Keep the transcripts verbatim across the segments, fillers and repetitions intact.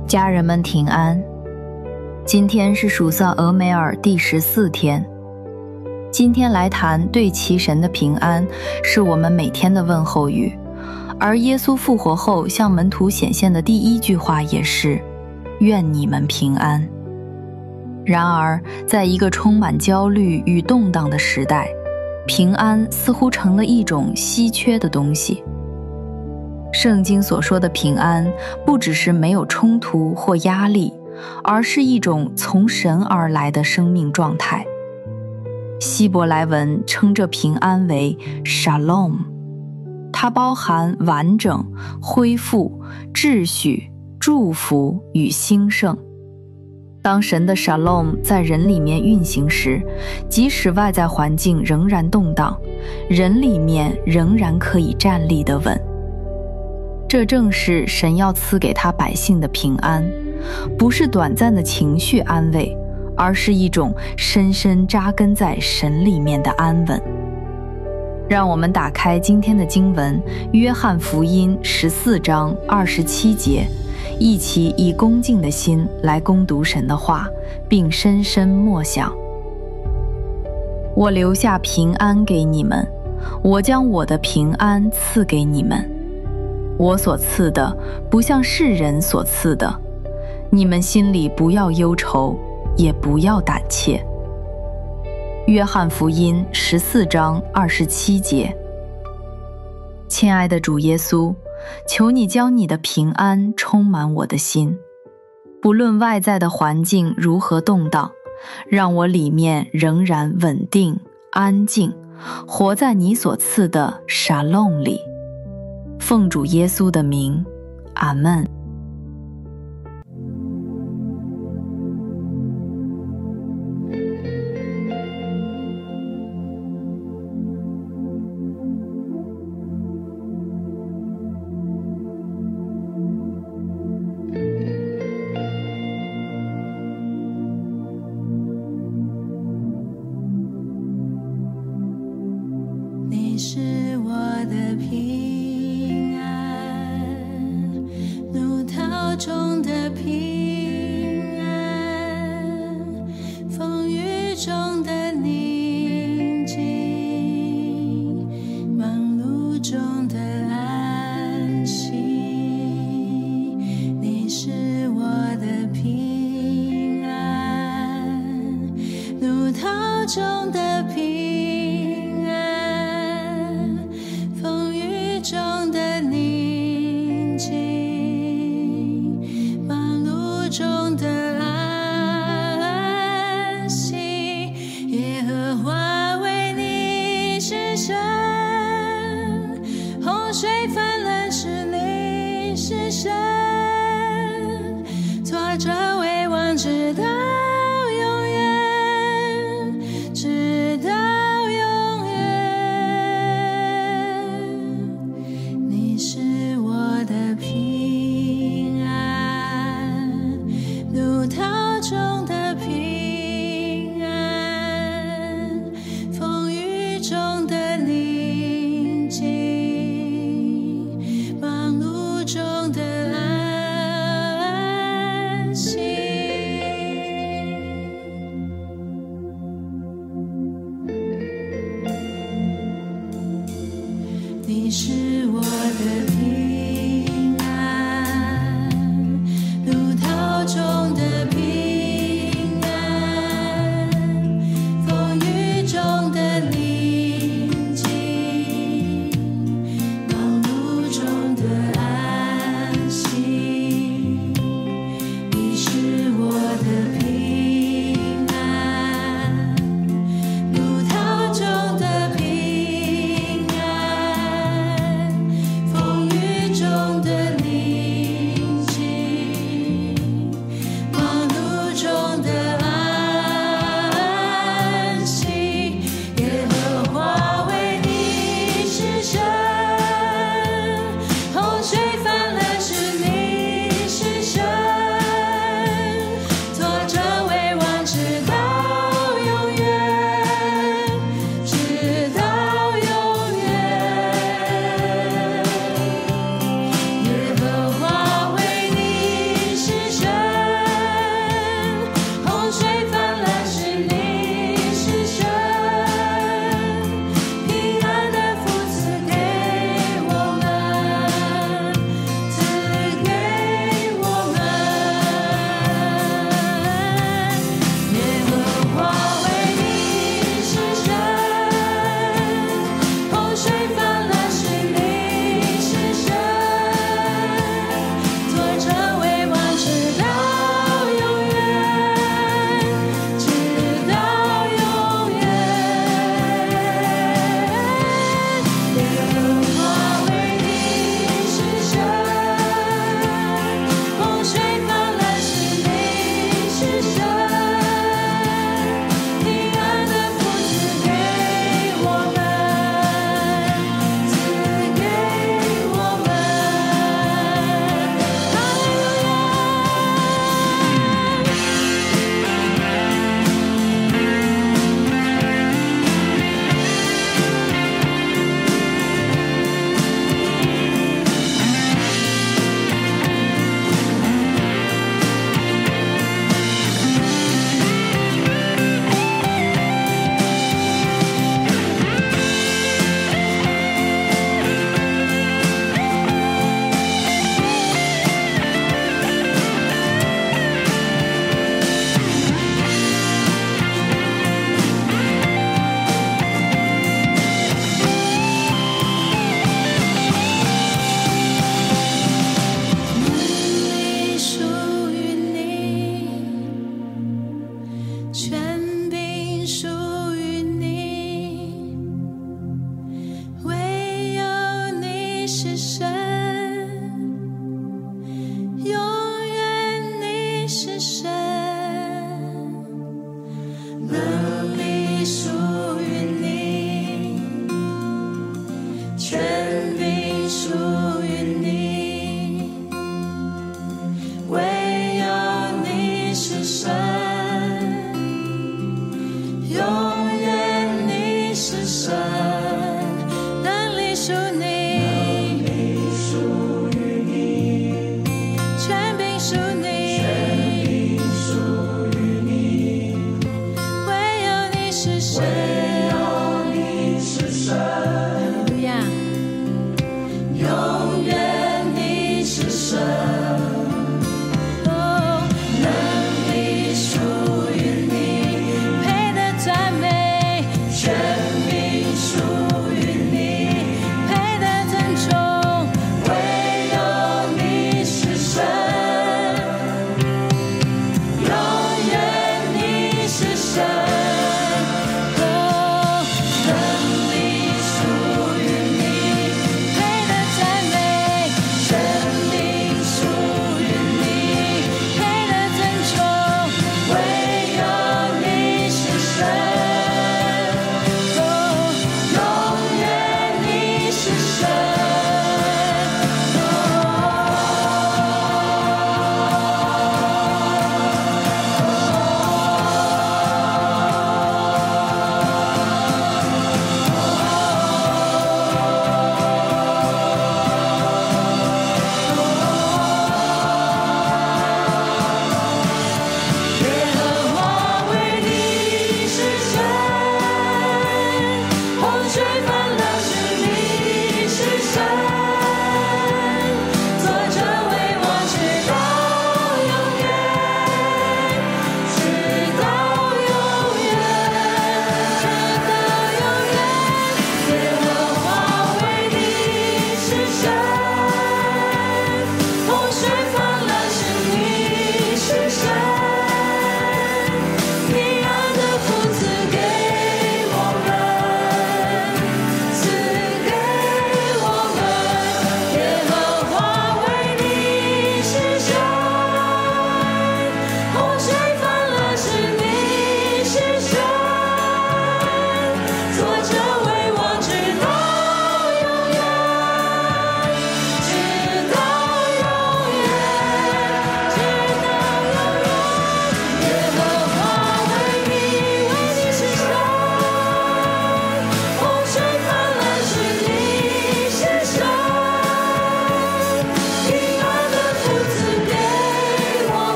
家人们平安。今天是属撒俄梅尔第十四天。今天来谈对其神的平安，是我们每天的问候语。而耶稣复活后向门徒显现的第一句话也是：愿你们平安。然而，在一个充满焦虑与动荡的时代，平安似乎成了一种稀缺的东西。圣经所说的平安，不只是没有冲突或压力，而是一种从神而来的生命状态。希伯来文称这平安为 Shalom， 它包含完整、恢复、秩序、祝福与兴盛。当神的 Shalom 在人里面运行时，即使外在环境仍然动荡，人里面仍然可以站立得稳。这正是神要赐给他百姓的平安，不是短暂的情绪安慰，而是一种深深扎根在神里面的安稳。让我们打开今天的经文，约翰福音十四章二十七节，一起以恭敬的心来攻读神的话，并深深默想。我留下平安给你们，我将我的平安赐给你们。我所赐的不像世人所赐的，你们心里不要忧愁，也不要胆怯。约翰福音十四章二十七节。亲爱的主耶稣，求你将你的平安充满我的心，不论外在的环境如何动荡，让我里面仍然稳定安静，活在你所赐的沙龙里。奉主耶稣的名，阿们。 你是我的平安，怒涛中的平安，风雨中的宁静，忙碌中的安息。你是我的平安，怒涛中的平安，中的宁静，忙碌中的安息。耶和华为你是神，洪水泛滥时你是神，坐着为王直到永远，直到平安，怒涛中的平安，风雨中的宁静，忙碌中的安息。你是我的平安，怒涛中的平安，风雨中的宁静，忙碌中的安息。你是我的平安，怒涛中的平安，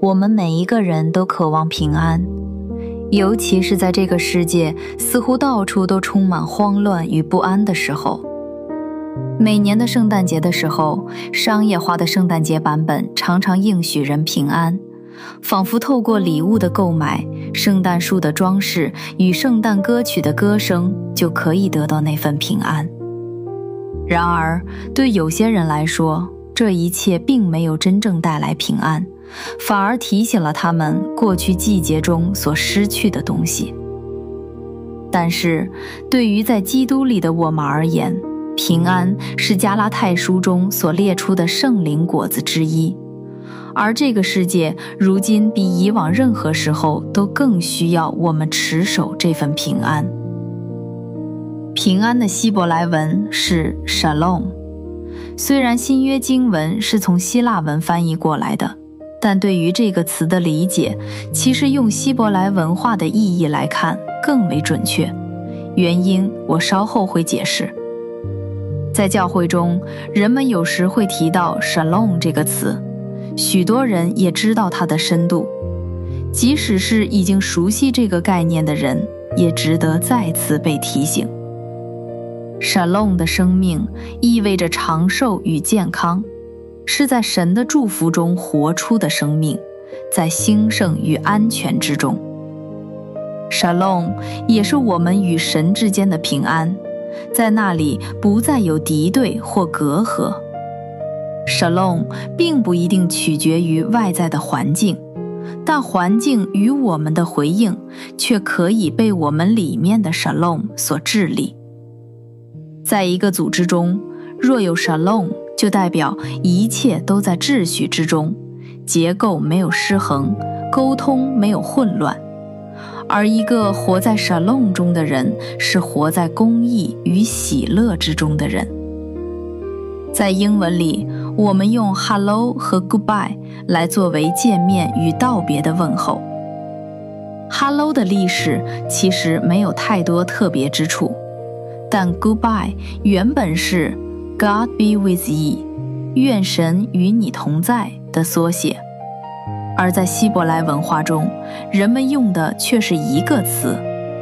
我们每一个人都渴望平安，尤其是在这个世界似乎到处都充满慌乱与不安的时候。每年的圣诞节的时候，商业化的圣诞节版本常常应许人平安，仿佛透过礼物的购买、圣诞树的装饰与圣诞歌曲的歌声就可以得到那份平安。然而，对有些人来说，这一切并没有真正带来平安，反而提醒了他们过去季节中所失去的东西。但是，对于在基督里的我们而言，平安是加拉太书中所列出的圣灵果子之一，而这个世界如今比以往任何时候都更需要我们持守这份平安。平安的希伯来文是 Shalom， 虽然新约经文是从希腊文翻译过来的，但对于这个词的理解，其实用希伯来文化的意义来看更为准确，原因我稍后会解释。在教会中，人们有时会提到 Shalom 这个词，许多人也知道它的深度，即使是已经熟悉这个概念的人，也值得再次被提醒。Shalom 的生命意味着长寿与健康，是在神的祝福中活出的生命，在兴盛与安全之中。Shalom 也是我们与神之间的平安，在那里不再有敌对或隔阂。Shalom 并不一定取决于外在的环境，但环境与我们的回应却可以被我们里面的 Shalom 所治理。在一个组织中，若有 Shalom， 就代表一切都在秩序之中，结构没有失衡，沟通没有混乱。而一个活在 Shalom 中的人，是活在公义与喜乐之中的人。在英文里，我们用 Hello 和 Goodbye 来作为见面与道别的问候。Hello 的历史其实没有太多特别之处，但 Goodbye 原本是 God be with ye， 愿神与你同在的缩写。而在希伯来文化中，人们用的却是一个词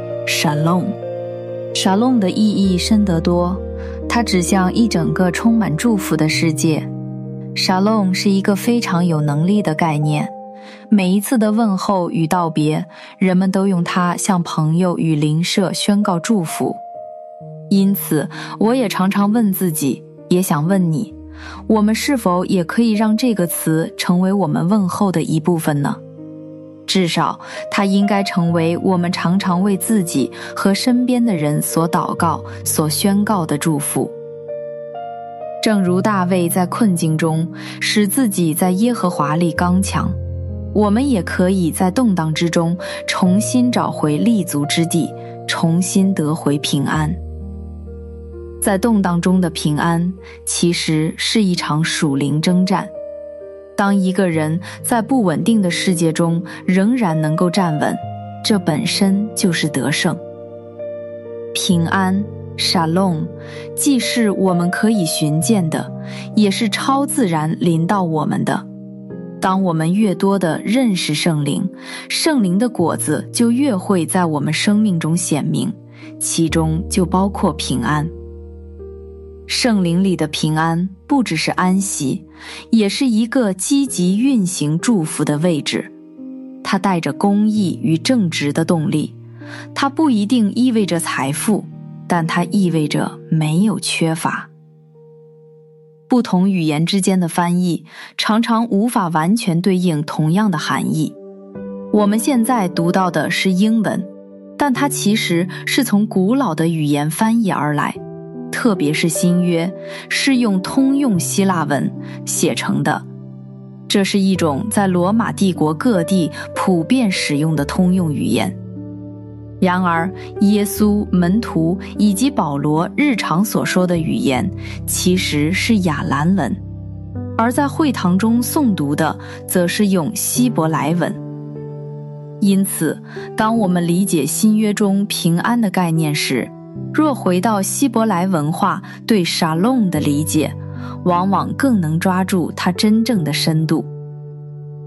Shalom。Shalom 的意义深得多，它指向一整个充满祝福的世界。Shalom 是一个非常有能力的概念，每一次的问候与道别，人们都用它向朋友与邻舍宣告祝福。因此，我也常常问自己，也想问你，我们是否也可以让这个词成为我们问候的一部分呢？至少，它应该成为我们常常为自己和身边的人所祷告、所宣告的祝福。正如大卫在困境中使自己在耶和华里刚强，我们也可以在动荡之中重新找回立足之地，重新得回平安。在动荡中的平安，其实是一场属灵征战。当一个人在不稳定的世界中仍然能够站稳，这本身就是得胜。平安 Shalom 既是我们可以寻见的，也是超自然临到我们的。当我们越多地认识圣灵，圣灵的果子就越会在我们生命中显明，其中就包括平安。圣灵里的平安不只是安息，也是一个积极运行祝福的位置。它带着公义与正直的动力，它不一定意味着财富，但它意味着没有缺乏。不同语言之间的翻译常常无法完全对应同样的含义。我们现在读到的是英文，但它其实是从古老的语言翻译而来，特别是新约是用通用希腊文写成的。这是一种在罗马帝国各地普遍使用的通用语言。然而，耶稣、门徒以及保罗日常所说的语言其实是亚兰文，而在会堂中诵读的则是用希伯来文。因此，当我们理解新约中平安的概念时，若回到希伯来文化对沙龙的理解，往往更能抓住它真正的深度。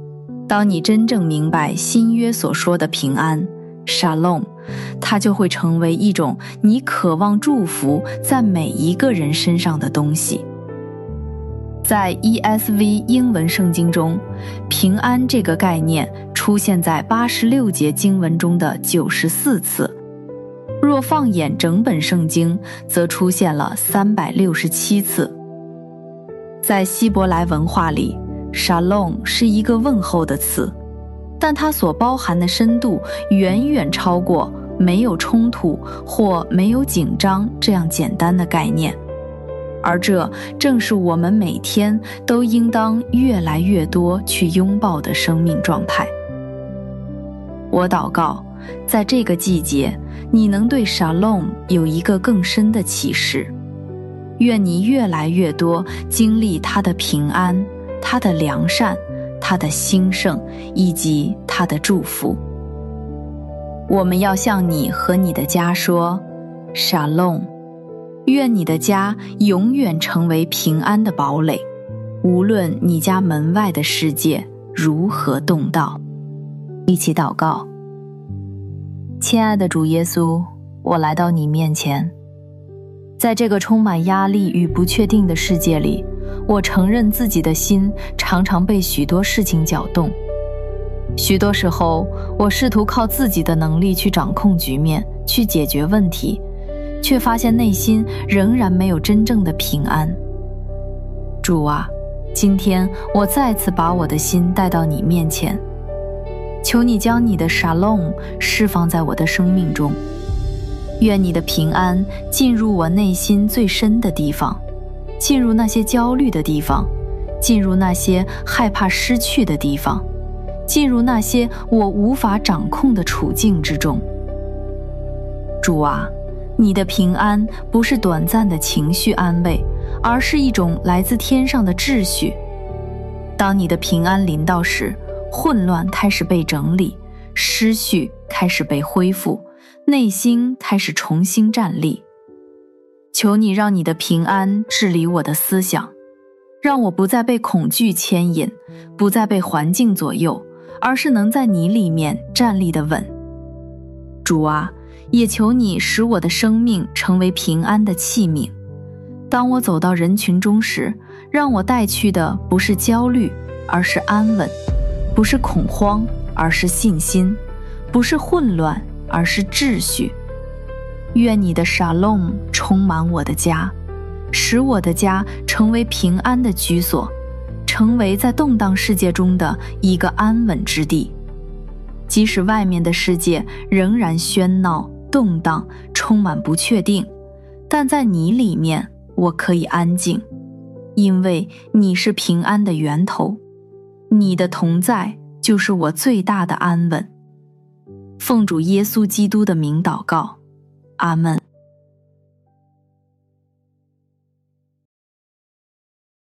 当你真正明白新约所说的平安 Shalom， 它就会成为一种你渴望祝福在每一个人身上的东西。在 E S V 英文圣经中，平安这个概念出现在八十六节经文中的九十四次，若放眼整本圣经，则出现了三百六十七次。在希伯来文化里， Shalom 是一个问候的词，但它所包含的深度远远超过没有冲突或没有紧张这样简单的概念，而这正是我们每天都应当越来越多去拥抱的生命状态。我祷告，在这个季节，你能对 Shalom 有一个更深的启示，愿你越来越多经历它的平安，它的良善，它的兴盛，以及它的祝福。我们要向你和你的家说 Shalom， 愿你的家永远成为平安的堡垒，无论你家门外的世界如何动荡。一起祷告。亲爱的主耶稣，我来到你面前，在这个充满压力与不确定的世界里，我承认自己的心常常被许多事情搅动。许多时候，我试图靠自己的能力去掌控局面，去解决问题，却发现内心仍然没有真正的平安。主啊，今天我再次把我的心带到你面前，求你将你的 Shalom 释放在我的生命中，愿你的平安进入我内心最深的地方，进入那些焦虑的地方，进入那些害怕失去的地方，进入那些我无法掌控的处境之中。主啊，你的平安不是短暂的情绪安慰，而是一种来自天上的秩序。当你的平安临到时，混乱开始被整理，失序开始被恢复，内心开始重新站立。求你让你的平安治理我的思想，让我不再被恐惧牵引，不再被环境左右，而是能在你里面站立得稳。主啊，也求你使我的生命成为平安的器皿。当我走到人群中时，让我带去的不是焦虑，而是安稳；不是恐慌，而是信心；不是混乱，而是秩序。愿你的 Shalom 充满我的家，使我的家成为平安的居所，成为在动荡世界中的一个安稳之地。即使外面的世界仍然喧闹、动荡，充满不确定，但在你里面，我可以安静，因为你是平安的源头。你的同在就是我最大的安稳。奉主耶稣基督的名祷告，阿们。